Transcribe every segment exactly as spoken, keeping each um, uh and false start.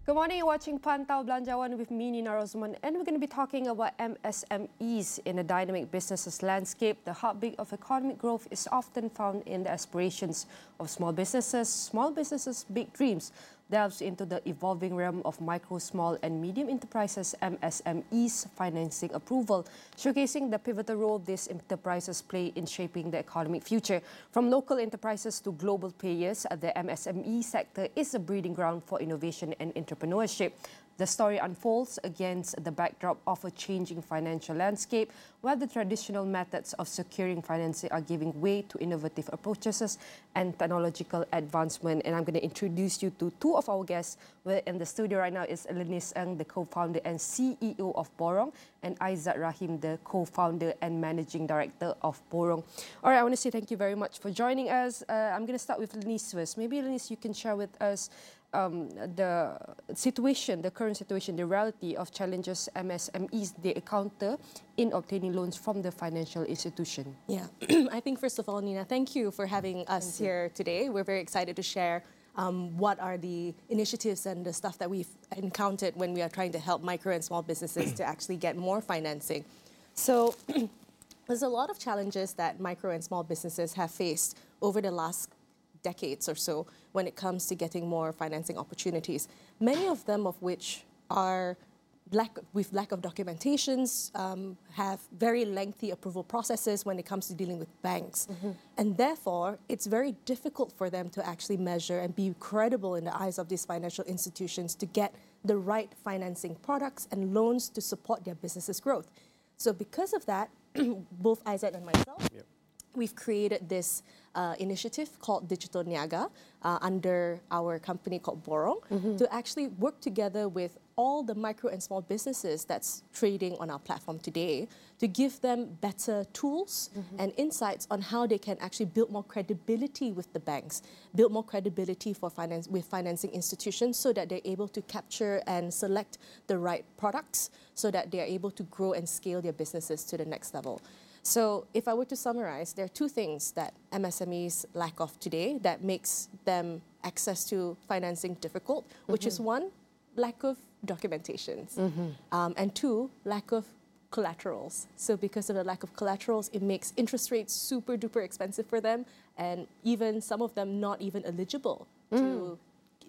Good morning, you're watching Pantau Belanjawan with me, Nina Rosman, and we're going to be talking about M S M Es in a dynamic businesses landscape. The heartbeat of economic growth is often found in the aspirations of small businesses. Small businesses' big dreams delves into the evolving realm of micro, small and medium enterprises M S M Es financing approval, showcasing the pivotal role these enterprises play in shaping the economic future. From local enterprises to global players, the M S M E sector is a breeding ground for innovation and entrepreneurship. The story unfolds against the backdrop of a changing financial landscape, where the traditional methods of securing financing are giving way to innovative approaches and technological advancement. And I'm going to introduce you to two of our guests. We're in the studio right now is Lenice Ng, the co-founder and C E O of Borong, and Aizat Rahim, the co-founder and managing director of Borong. All right, I want to say thank you very much for joining us. Uh, I'm going to start with Lenice first. Maybe Lenice, you can share with us Um, the situation, the current situation, the reality of challenges M S M Es they encounter in obtaining loans from the financial institution. Yeah, I think first of all, Nina, thank you for having us here today. We're very excited to share um, what are the initiatives and the stuff that we've encountered when we are trying to help micro and small businesses to actually get more financing. So there's a lot of challenges that micro and small businesses have faced over the last decades or so when it comes to getting more financing opportunities. Many of them of which are lack with lack of documentations, um, have very lengthy approval processes when it comes to dealing with banks. Mm-hmm. And therefore, it's very difficult for them to actually measure and be credible in the eyes of these financial institutions to get the right financing products and loans to support their business's growth. So because of that, both Aizat and myself, yep. we've created this uh, initiative called Digital Niaga uh, under our company called Borong mm-hmm. to actually work together with all the micro and small businesses that's trading on our platform today to give them better tools mm-hmm. and insights on how they can actually build more credibility with the banks, build more credibility for finance with financing institutions so that they're able to capture and select the right products so that they're able to grow and scale their businesses to the next level. So if I were to summarize, there are two things that M S M Es lack of today that makes them access to financing difficult, mm-hmm. which is one, lack of documentations, mm-hmm. um, and two, lack of collaterals. So because of the lack of collaterals, it makes interest rates super duper expensive for them, and even some of them not even eligible mm. to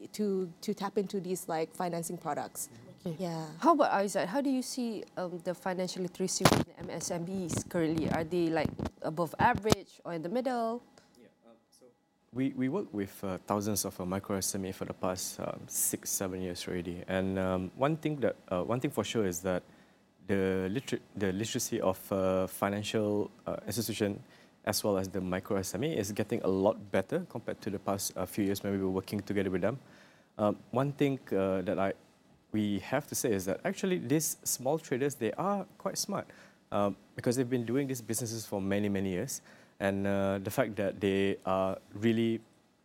to to tap into these like financing products. Okay. Yeah. How about Aizat? How do you see um, the financial literacy in M S M Es currently? Are they like above average or in the middle? Yeah. Um, so we we work with uh, thousands of uh, micro S M E for the past um, six seven years already, and um, one thing that uh, one thing for sure is that the liter- the literacy of uh, financial uh, institution as well as the micro S M E is getting a lot better compared to the past uh, few years when we were working together with them. Um, one thing uh, that I we have to say is that actually these small traders, they are quite smart um, because they've been doing these businesses for many, many years. And uh, the fact that they are really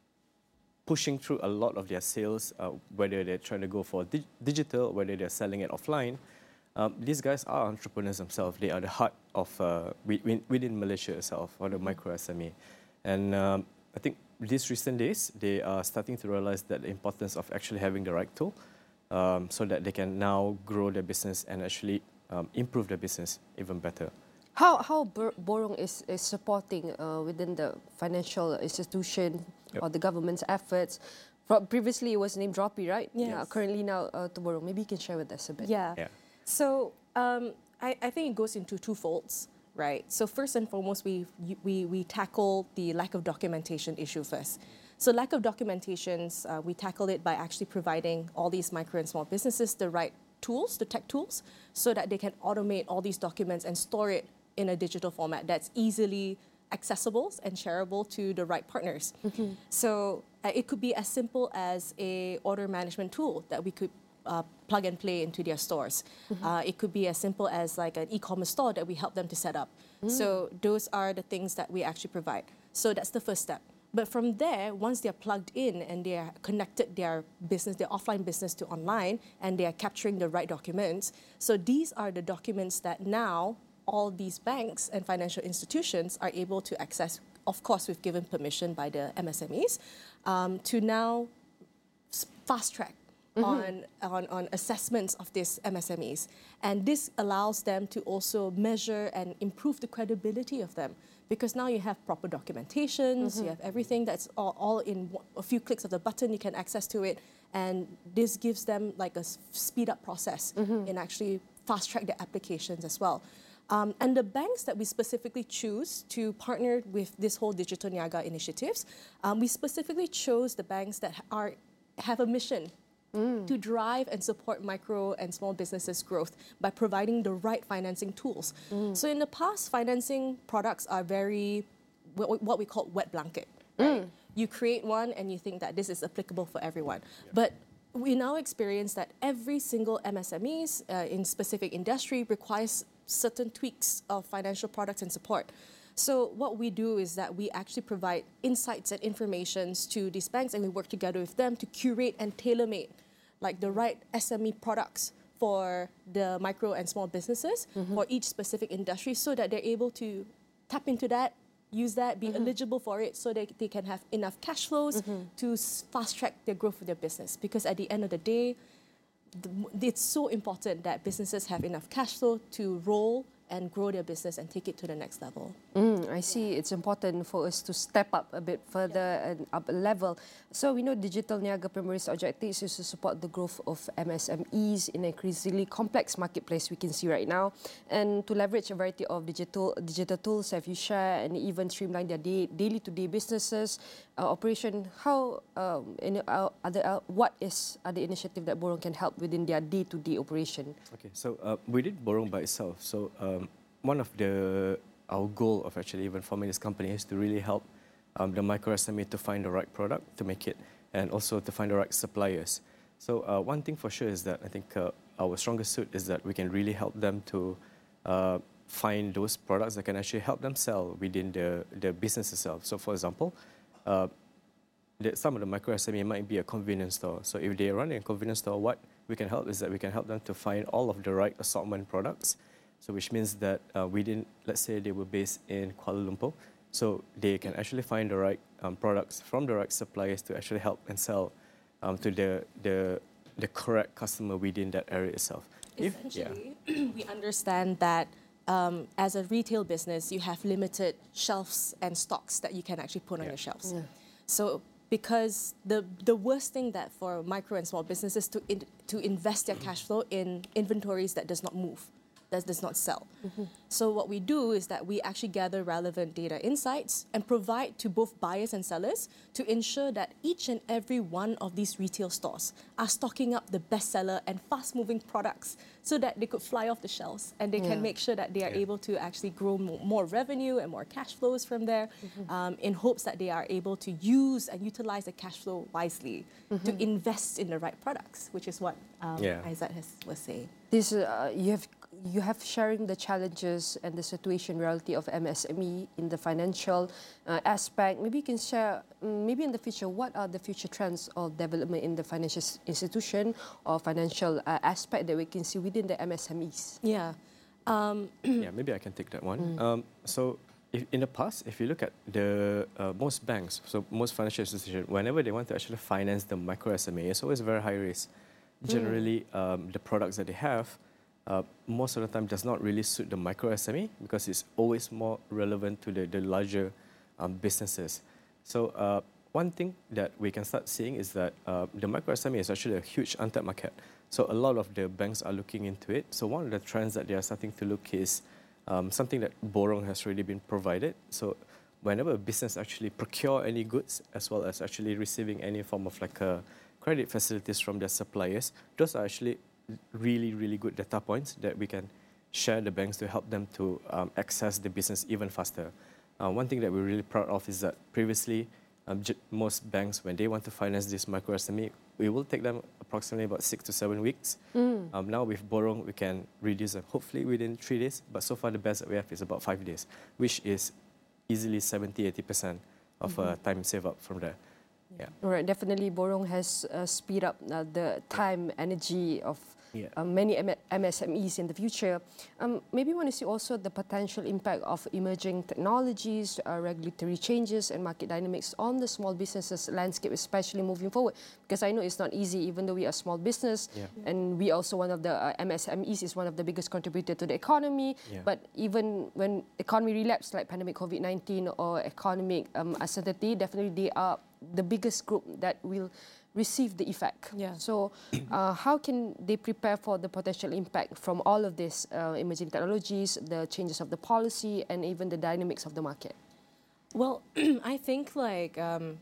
pushing through a lot of their sales, uh, whether they're trying to go for dig- digital, whether they're selling it offline, um, these guys are entrepreneurs themselves. They are the heart of uh, within Malaysia itself, or the micro S M E. And um, I think these recent days, they are starting to realize that the importance of actually having the right tool, Um, so that they can now grow their business and actually um, improve their business even better. How how Borong is, is supporting uh, within the financial institution yep. or the government's efforts? From previously it was named Droppy, right? Yes. Yeah. Currently now uh, to Borong. Maybe you can share with us a bit. Yeah. yeah. So um, I, I think it goes into two folds, right? So first and foremost, we we we tackle the lack of documentation issue first. So lack of documentations, uh, we tackle it by actually providing all these micro and small businesses the right tools, the tech tools, so that they can automate all these documents and store it in a digital format that's easily accessible and shareable to the right partners. Mm-hmm. So uh, it could be as simple as a order management tool that we could uh, plug and play into their stores. Mm-hmm. Uh, it could be as simple as like an e-commerce store that we help them to set up. Mm. So those are the things that we actually provide. So that's the first step. But from there, once they're plugged in and they're connected their business, their offline business to online, and they are capturing the right documents, so these are the documents that now all these banks and financial institutions are able to access. Of course, we've given permission by the M S M Es um, to now fast track on, on, on assessments of these M S M Es. And this allows them to also measure and improve the credibility of them. Because now you have proper documentations, you have everything that's all, all in a few clicks of the button, you can access to it. And this gives them like a s- speed up process in actually fast track their applications as well. Um, and the banks that we specifically choose to partner with this whole Digital Niaga initiatives, um, we specifically chose the banks that are have a mission mm. to drive and support micro and small businesses' growth by providing the right financing tools. Mm. So in the past, financing products are very what what we call wet blanket. Right? Mm. You create one and you think that this is applicable for everyone, yeah. but we now experience that every single M S M Es uh, in specific industry requires certain tweaks of financial products and support. So what we do is that we actually provide insights and informations to these banks, and we work together with them to curate and tailor-make like the right S M E products for the micro and small businesses mm-hmm. for each specific industry, so that they're able to tap into that, use that, be mm-hmm. eligible for it, so that they can have enough cash flows mm-hmm. to fast-track their growth of their business. Because at the end of the day, the, it's so important that businesses have enough cash flow to roll and grow their business and take it to the next level. Mm, I see. It's important for us to step up a bit further yeah. and up a level. So we know Digital Niaga Primary's objectives is to support the growth of M S M Es in an increasingly complex marketplace we can see right now, and to leverage a variety of digital digital tools have you share and even streamline their day, daily to day businesses uh, operation. How um, in, uh, other uh, what is other initiative that Borong can help within their day to day operation? Okay, so uh, we did Borong by itself. So. Um, One of the our goal of actually even forming this company is to really help um, the micro S M E to find the right product to make it, and also to find the right suppliers. So uh, one thing for sure is that I think uh, our strongest suit is that we can really help them to uh, find those products that can actually help them sell within the the business itself. So for example, uh, the, some of the micro S M E might be a convenience store. So if they run a convenience store, what we can help is that we can help them to find all of the right assortment products. So which means that uh, within, let's say they were based in Kuala Lumpur, so they can actually find the right um, products from the right suppliers to actually help and sell um, to the, the, the correct customer within that area itself. Essentially, if, yeah. we understand that um, as a retail business, you have limited shelves and stocks that you can actually put on yeah. your shelves. Yeah. So because the, the worst thing that for micro and small businesses to, in, to invest their cash flow in inventories that does not move. That does not sell. Mm-hmm. So what we do is that we actually gather relevant data insights and provide to both buyers and sellers to ensure that each and every one of these retail stores are stocking up the bestseller and fast-moving products so that they could fly off the shelves and they yeah. can make sure that they are yeah. able to actually grow more, more revenue and more cash flows from there mm-hmm. um, in hopes that they are able to use and utilize the cash flow wisely mm-hmm. to invest in the right products, which is what um, yeah. Aizat has, was saying. This, uh, you have you have sharing the challenges and the situation reality of M S M E in the financial uh, aspect. Maybe you can share, maybe in the future, what are the future trends of development in the financial institution or financial uh, aspect that we can see within the M S M Es? Yeah. Um, yeah, maybe I can take that one. Mm. Um, so if, in the past, if you look at the uh, most banks, so most financial institutions, whenever they want to actually finance the micro S M E, it's always very high risk. Generally, mm. um, the products that they have, Uh, most of the time does not really suit the micro S M E because it's always more relevant to the, the larger um, businesses. So uh, one thing that we can start seeing is that uh, the micro S M E is actually a huge untapped market. So a lot of the banks are looking into it. So one of the trends that they are starting to look is um, something that Borong has already been provided. So whenever a business actually procure any goods as well as actually receiving any form of like a credit facilities from their suppliers, those are actually really, really good data points that we can share the banks to help them to um, access the business even faster. Uh, one thing that we're really proud of is that previously, um, j- most banks, when they want to finance this micro S M E, we will take them approximately about six to seven weeks. Mm. Um, now with Borong, we can reduce them hopefully within three days, but so far the best that we have is about five days, which is easily seventy, eighty percent of mm-hmm. uh, time save up from there. Yeah. Right, definitely Borong has uh, speed up uh, the time, energy of Yeah. uh, many M- MSMEs in the future. Um, maybe you want to see also the potential impact of emerging technologies, uh, regulatory changes and market dynamics on the small businesses landscape, especially moving forward. Because I know it's not easy, even though we are a small business, Yeah. and we also one of the uh, M S M Es is one of the biggest contributor to the economy. Yeah. But even when economy relapse like pandemic COVID nineteen or economic um, uncertainty, definitely they are the biggest group that will receive the effect. Yeah. So uh, how can they prepare for the potential impact from all of this uh, emerging technologies, the changes of the policy, and even the dynamics of the market? Well, I think like, um,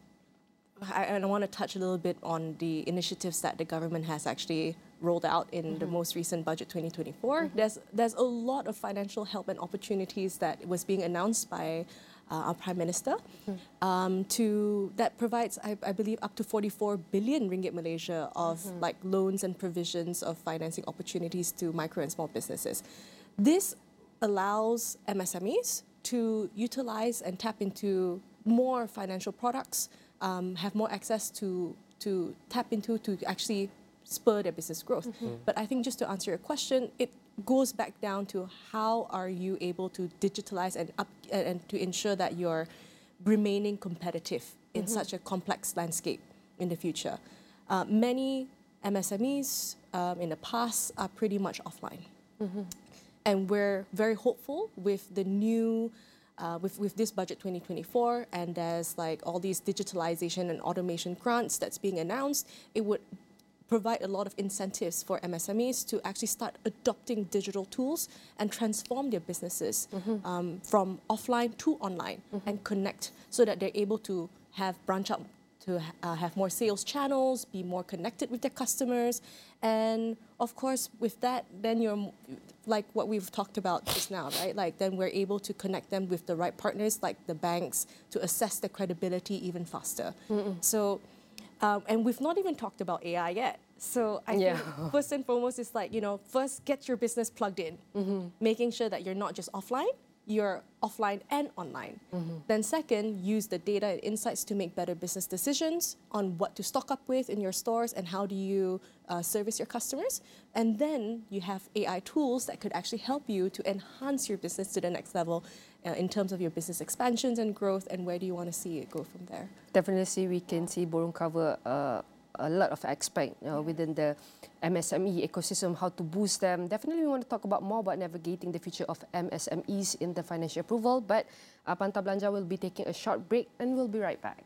I, and I want to touch a little bit on the initiatives that the government has actually rolled out in mm-hmm. the most recent budget twenty twenty-four. Mm-hmm. There's there's a lot of financial help and opportunities that was being announced by uh, our Prime Minister, mm-hmm. um, to that provides, I, I believe, up to forty-four billion ringgit Malaysia of mm-hmm. like loans and provisions of financing opportunities to micro and small businesses. This allows M S M Es to utilize and tap into more financial products, um, have more access to to tap into to actually spur their business growth. Mm-hmm. But I think just to answer your question, it goes back down to how are you able to digitalize and up and, and to ensure that you're remaining competitive in mm-hmm. such a complex landscape in the future. Uh, many M S M Es um, in the past are pretty much offline. Mm-hmm. And we're very hopeful with the new Uh, with, with this budget twenty twenty-four, and there's like all these digitalization and automation grants that's being announced, it would provide a lot of incentives for M S M Es to actually start adopting digital tools and transform their businesses mm-hmm. um, from offline to online mm-hmm. and connect so that they're able to have branch out to uh, have more sales channels, be more connected with their customers. And of course, with that, then you're like what we've talked about just now, right? Like then we're able to connect them with the right partners, like the banks, to assess their credibility even faster. Mm-mm. So, um, and we've not even talked about A I yet. So I yeah. think first and foremost is like, you know, first get your business plugged in, mm-hmm. making sure that you're not just offline, you're offline and online. Mm-hmm. Then second, use the data and insights to make better business decisions on what to stock up with in your stores and how do you uh, service your customers. And then you have A I tools that could actually help you to enhance your business to the next level uh, in terms of your business expansions and growth, and where do you want to see it go from there. Definitely we can see Borong cover uh, a lot of aspects uh, within the M S M E ecosystem, how to boost them. Definitely we want to talk about more about navigating the future of M S M Es in the financial approval, but uh, Pantau Belanja will be taking a short break and we'll be right back.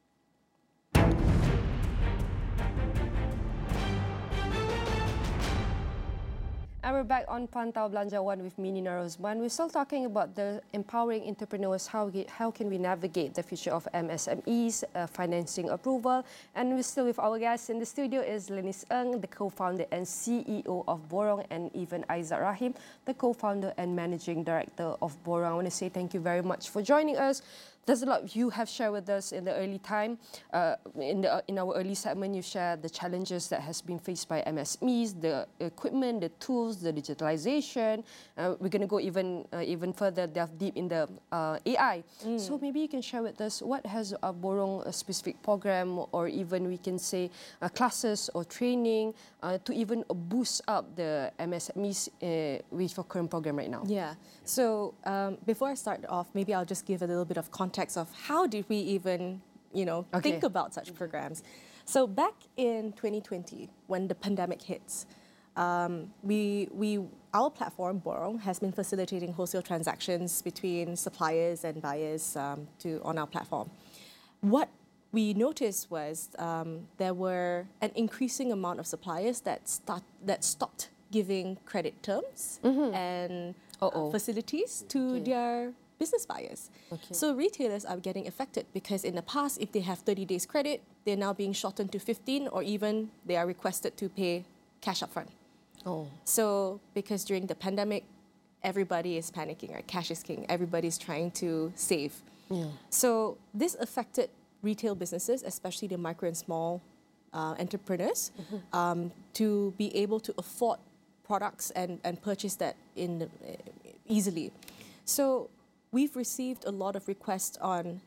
And we're back on Pantau Belanja One with me, Nina Rosman. We're still talking about the empowering entrepreneurs, how, we, how can we navigate the future of M S M Es, uh, financing approval. And we're still with our guest in the studio is Lenice Ng, the co-founder and C E O of Borong, and even Aizat Rahim, the co-founder and managing director of Borong. I want to say thank you very much for joining us. There's a lot you have shared with us in the early time. Uh, in, the, in our early segment, you shared the challenges that has been faced by M S M Es, the equipment, the tools, the digitalization. Uh, we're going to go even uh, even further, delve deep in the uh, A I. Mm. So maybe you can share with us what has a Borong a specific program, or even we can say uh, classes or training uh, to even boost up the M S M Es uh, with your current program right now. Yeah. So um, before I start off, maybe I'll just give a little bit of context of how did we even, you know, okay. think about such programs. So back in twenty twenty, when the pandemic hits, um, we, we, our platform, Borong, has been facilitating wholesale transactions between suppliers and buyers um, to, on our platform. What we noticed was um, there were an increasing amount of suppliers that, start, that stopped giving credit terms mm-hmm. and uh, facilities to okay. their business buyers. Okay. So retailers are getting affected because in the past, if they have thirty days credit, they're now being shortened to fifteen, or even they are requested to pay cash upfront. Oh. So because during the pandemic, everybody is panicking, right? Cash is king. Everybody's trying to save. Yeah. So this affected retail businesses, especially the micro and small uh, entrepreneurs, mm-hmm. um, to be able to afford products and, and purchase that in the, uh, easily. So we've received a lot of requests on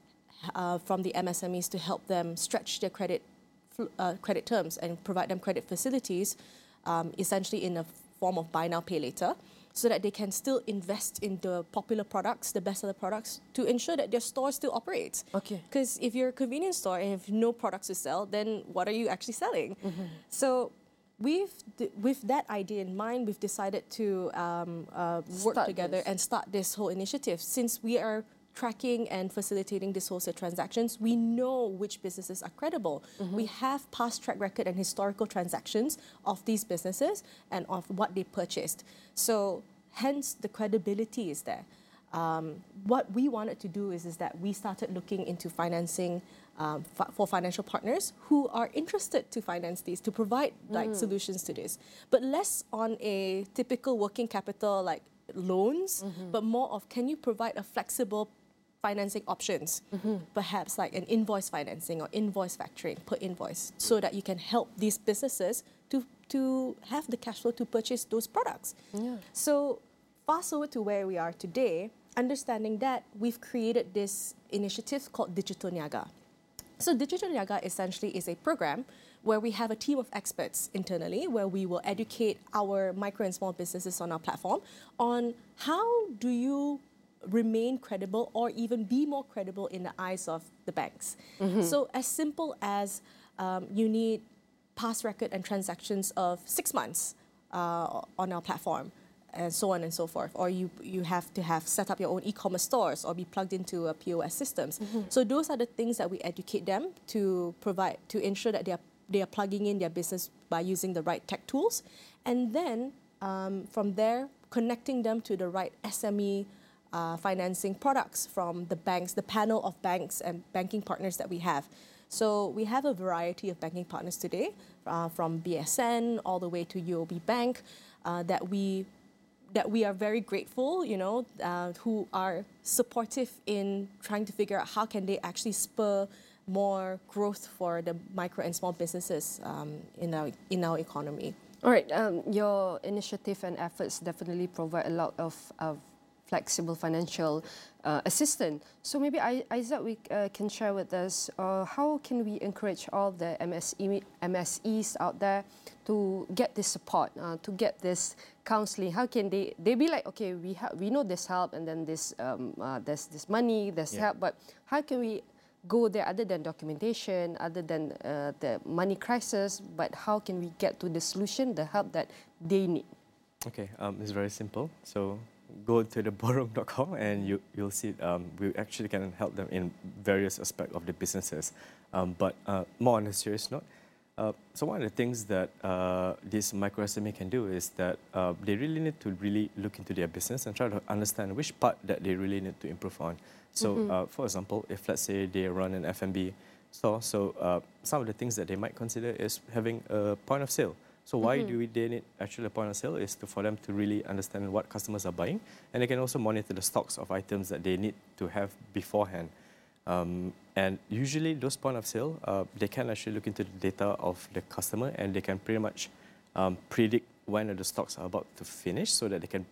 uh, from the M S M Es to help them stretch their credit uh, credit terms and provide them credit facilities, um, essentially in a form of buy now, pay later, so that they can still invest in the popular products, the bestseller products, to ensure that their store still operates. Okay. Because if you're a convenience store and have no products to sell, then what are you actually selling? Mm-hmm. So we've, with that idea in mind, we've decided to um, uh, work Start together this. and start this whole initiative. Since we are tracking and facilitating these wholesale transactions, we know which businesses are credible. Mm-hmm. We have past track record and historical transactions of these businesses and of what they purchased. So hence the credibility is there. Um, what we wanted to do is, is that we started looking into financing um, f- for financial partners who are interested to finance these, to provide like mm. solutions to this, but less on a typical working capital like loans, mm-hmm. but more of, can you provide a flexible financing options, mm-hmm. perhaps like an invoice financing or invoice factoring per invoice, so that you can help these businesses to, to have the cash flow to purchase those products. Yeah. So fast forward to where we are today, understanding that we've created this initiative called Digital Niaga. So Digital Niaga essentially is a program where we have a team of experts internally, where we will educate our micro and small businesses on our platform on how do you remain credible or even be more credible in the eyes of the banks. Mm-hmm. So as simple as um, you need past record and transactions of six months uh, on our platform, and so on and so forth. Or you you have to have set up your own e-commerce stores or be plugged into a P O S systems. Mm-hmm. So those are the things that we educate them to provide, to ensure that they are, they are plugging in their business by using the right tech tools. And then um, from there, connecting them to the right S M E uh, financing products from the banks, the panel of banks and banking partners that we have. So we have a variety of banking partners today, uh, from B S N all the way to U O B Bank, uh, that we that we are very grateful, you know, uh, who are supportive in trying to figure out how can they actually spur more growth for the micro and small businesses um, in our in our economy. All right, um, your initiative and efforts definitely provide a lot of uh, flexible financial uh, assistance. So maybe I, Isaac, we uh, can share with us uh, how can we encourage all the M S E, M S Es out there to get this support, uh, to get this counseling? How can they they be like, okay, we ha- we know this help, and then this um, uh, there's this money, there's yeah. help, but how can we go there other than documentation, other than uh, the money crisis, but how can we get to the solution, the help that they need? Okay, um, it's very simple. So go to the borong dot com and you, you'll see um, we actually can help them in various aspects of the businesses. Um, but uh, more on a serious note, uh, so one of the things that uh, this micro S M E can do is that uh, they really need to really look into their business and try to understand which part that they really need to improve on. So, mm-hmm. uh, for example, if let's say they run an F and B store, so uh, some of the things that they might consider is having a point of sale. So why mm-hmm. do we, they need actually a point of sale is to, for them to really understand what customers are buying, and they can also monitor the stocks of items that they need to have beforehand. Um, and usually those point of sale, uh, they can actually look into the data of the customer, and they can pretty much um, predict when the stocks are about to finish so that they can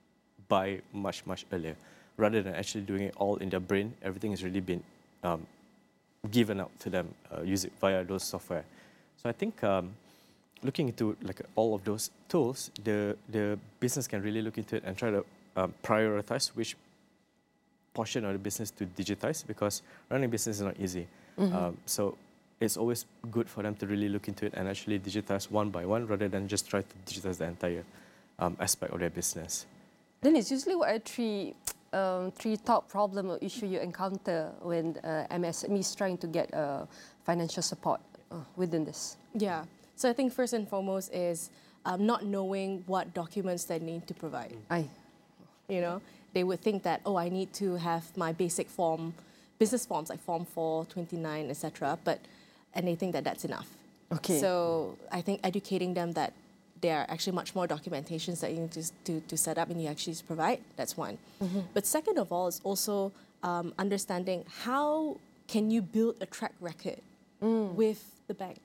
buy much, much earlier. Rather than actually doing it all in their brain, everything has really been um, given out to them uh, use it via those software. So I think um, looking into like all of those tools, the the business can really look into it and try to um, prioritize which portion of the business to digitize, because running business is not easy. Mm-hmm. Um, so it's always good for them to really look into it and actually digitize one by one rather than just try to digitize the entire um, aspect of their business. Then it's usually what are three um, three top problem or issue you encounter when uh, M S M E is trying to get uh, financial support uh, within this? Yeah. So I think first and foremost is um, not knowing what documents they need to provide. Aye. You know, they would think that, oh, I need to have my basic form, business forms like Form four, twenty-nine, et cetera. But and they think that that's enough. Okay. So I think educating them that there are actually much more documentations that you need to to, to set up and you actually provide. That's one. Mm-hmm. But second of all is also um, understanding how can you build a track record mm. with the banks.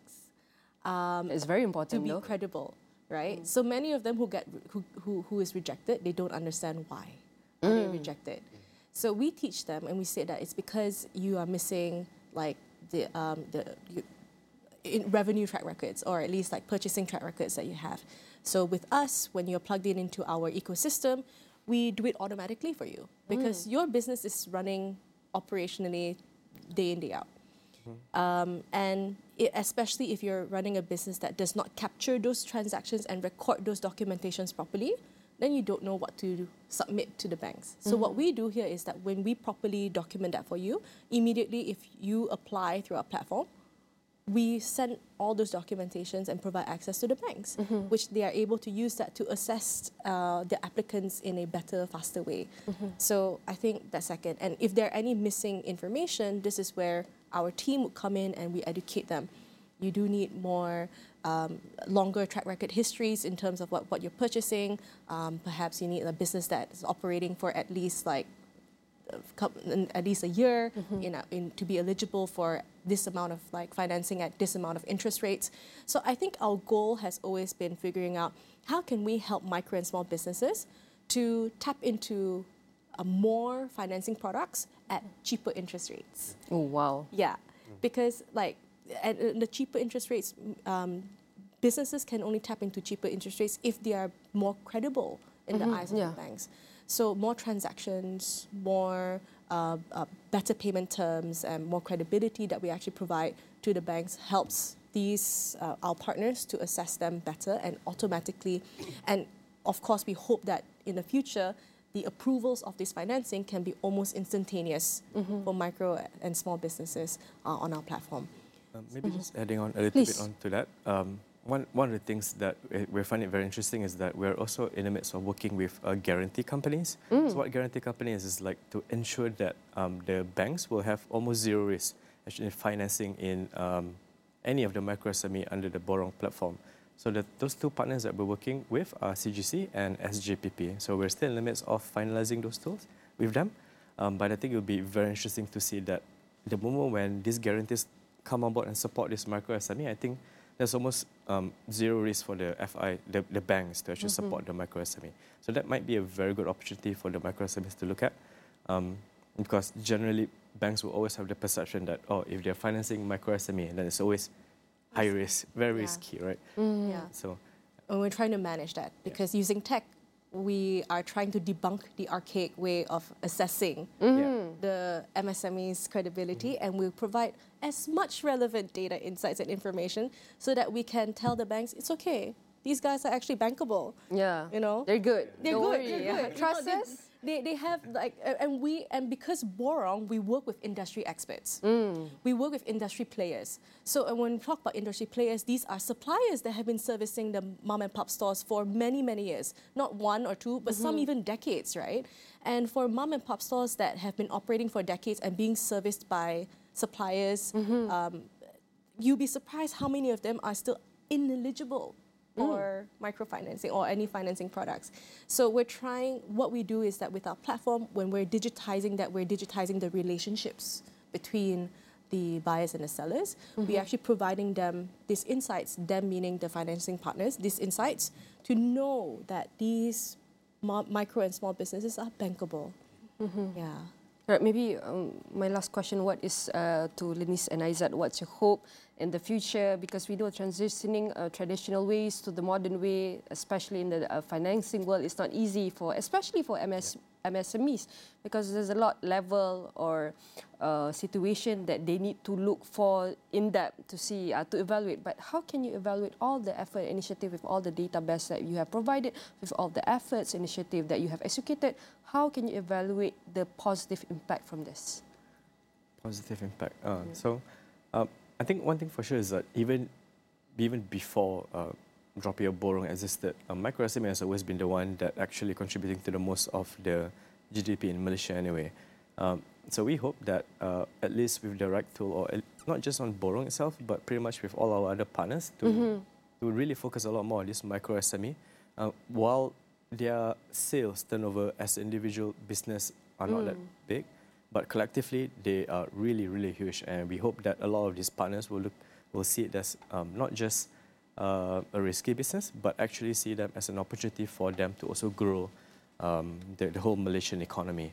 Um, it's very important to be though. credible, right? Mm. So many of them who get who, who who is rejected, they don't understand why mm. they're rejected. So we teach them, and we say that it's because you are missing like the um, the you, in revenue track records, or at least like purchasing track records that you have. So with us, when you're plugged in into our ecosystem, we do it automatically for you because mm. your business is running operationally day in, day out. Mm-hmm. Um, and it, especially if you're running a business that does not capture those transactions and record those documentations properly, then you don't know what to submit to the banks. So mm-hmm. what we do here is that when we properly document that for you, immediately if you apply through our platform, we send all those documentations and provide access to the banks, mm-hmm. which they are able to use that to assess uh, the applicants in a better, faster way. Mm-hmm. So I think that's second. And if there are any missing information, this is where our team would come in and we educate them. You do need more um, longer track record histories in terms of what, what you're purchasing. Um, perhaps you need a business that is operating for at least like at least a year, mm-hmm. you know, in, to be eligible for this amount of like financing at this amount of interest rates. So I think our goal has always been figuring out how can we help micro and small businesses to tap into uh, more financing products at cheaper interest rates. Oh, wow. Yeah, because like at the cheaper interest rates, um, businesses can only tap into cheaper interest rates if they are more credible in mm-hmm. the eyes of yeah. the banks. So more transactions, more uh, uh, better payment terms, and more credibility that we actually provide to the banks helps these uh, our partners to assess them better and automatically. And of course, we hope that in the future, the approvals of this financing can be almost instantaneous mm-hmm. for micro and small businesses uh, on our platform. Um, maybe mm-hmm. just adding on a little Please. bit on to that. Um, One, one of the things that we find it very interesting is that we're also in the midst of working with uh, guarantee companies. Mm. So what guarantee companies is like to ensure that um, the banks will have almost zero risk actually financing in um, any of the micro S M E under the Borong platform. So that those two partners that we're working with are C G C and S J P P. So we're still in the midst of finalizing those tools with them. Um, but I think it will be very interesting to see that the moment when these guarantees come on board and support this micro S M E, I think there's almost um, zero risk for the F I, the, the banks to actually mm-hmm. support the micro S M E. So that might be a very good opportunity for the micro S M Es to look at, um, because generally banks will always have the perception that, oh, if they're financing micro S M E, then it's always high risk, very yeah. risky, right? Mm. Yeah. So, and we're trying to manage that because yeah. using tech, we are trying to debunk the archaic way of assessing mm. the M S M E's credibility, mm. and we'll provide as much relevant data, insights, and information so that we can tell the banks it's okay. These guys are actually bankable. Yeah, you know, they're good. They're Don't good. worry. They're Yeah. good. Trust you know, us. They, they have like, and we, and because Borong, we work with industry experts. Mm. We work with industry players. So and when we talk about industry players, these are suppliers that have been servicing the mom and pop stores for many, many years. Not one or two, but mm-hmm. some even decades, right? And for mom and pop stores that have been operating for decades and being serviced by suppliers, mm-hmm. um, you'll be surprised how many of them are still ineligible or mm. microfinancing or any financing products. So we're trying, what we do is that with our platform, when we're digitizing that, we're digitizing the relationships between the buyers and the sellers. Mm-hmm. We're actually providing them these insights, them meaning the financing partners, these insights to know that these micro and small businesses are bankable. Mm-hmm. Yeah. Right, maybe um, my last question, what is uh, to Lenice and Aizat, what's your hope in the future? Because we know transitioning uh, traditional ways to the modern way, especially in the uh, financing world, is not easy for, especially for M S, M S M Es, because there's a lot level or uh, situation that they need to look for in depth to see, uh, to evaluate. But how can you evaluate all the effort initiative with all the database that you have provided, with all the efforts initiative that you have executed? How can you evaluate the positive impact from this? Positive impact. Uh, mm-hmm. So, um, I think one thing for sure is that even even before uh, Droppy or Borong existed, uh, micro S M E has always been the one that actually contributing to the most of the G D P in Malaysia anyway. Um, so we hope that uh, at least with the right tool, or not just on Borong itself, but pretty much with all our other partners, to, mm-hmm. to really focus a lot more on this micro S M E, uh, while their sales turnover as individual business are not mm. that big, but collectively they are really, really huge. And we hope that a lot of these partners will look, will see it as um, not just uh, a risky business, but actually see them as an opportunity for them to also grow um, the, the whole Malaysian economy.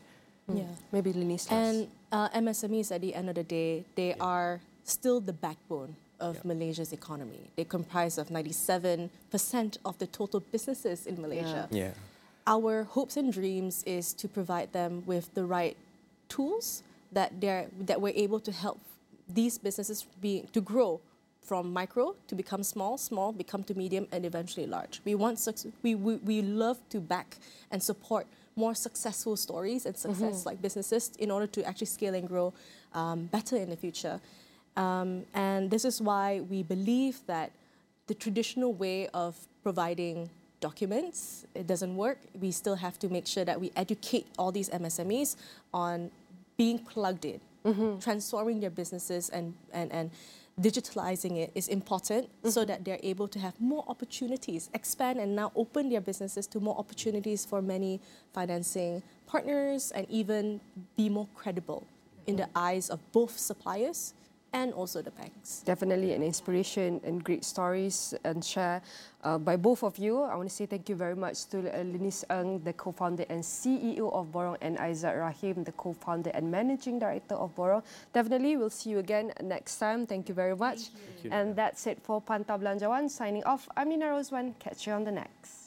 Yeah. Maybe Lenice first. And uh, M S M Es, at the end of the day, they Yeah. are still the backbone of Yeah. Malaysia's economy. They comprise of ninety-seven percent of the total businesses in Malaysia. Yeah. Our hopes and dreams is to provide them with the right tools that they're that we're able to help these businesses be to grow from micro to become small, small become to medium, and eventually large. We want suc- we, we we love to back and support more successful stories and success like businesses in order to actually scale and grow um, better in the future. Um, and this is why we believe that the traditional way of providing documents, it doesn't work. We still have to make sure that we educate all these M S M Es on being plugged in, transforming their businesses and, and, and digitalizing it is important so that they're able to have more opportunities, expand and now open their businesses to more opportunities for many financing partners and even be more credible in the eyes of both suppliers and also the banks. Definitely an inspiration and great stories and share uh, by both of you. I want to say thank you very much to uh, Lenice Ng, the co-founder and C E O of Borong, and Aizat Rahim, the co-founder and managing director of Borong. Definitely, we'll see you again next time. Thank you very much. Thank you. And that's it for Pantau Belanjawan. Signing off, I'm Nina Roswan. Catch you on the next.